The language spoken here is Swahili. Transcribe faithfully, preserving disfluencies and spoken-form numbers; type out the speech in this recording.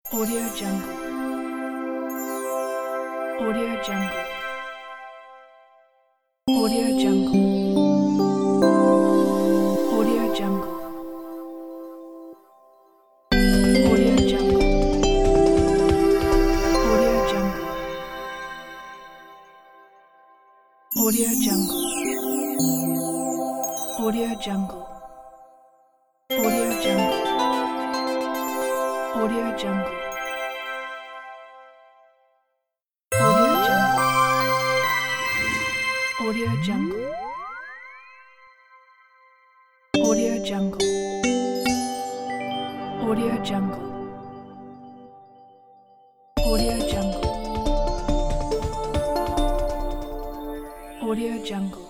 Audio Jungle. Audio Jungle. Audio Jungle. Audio Jungle. Audio Jungle. Audio Jungle. Audio Jungle. Audio Jungle. Audio Jungle. Audio Jungle. Audio Jungle. Audio Jungle. Audio Jungle. Audio Jungle. Audio Jungle.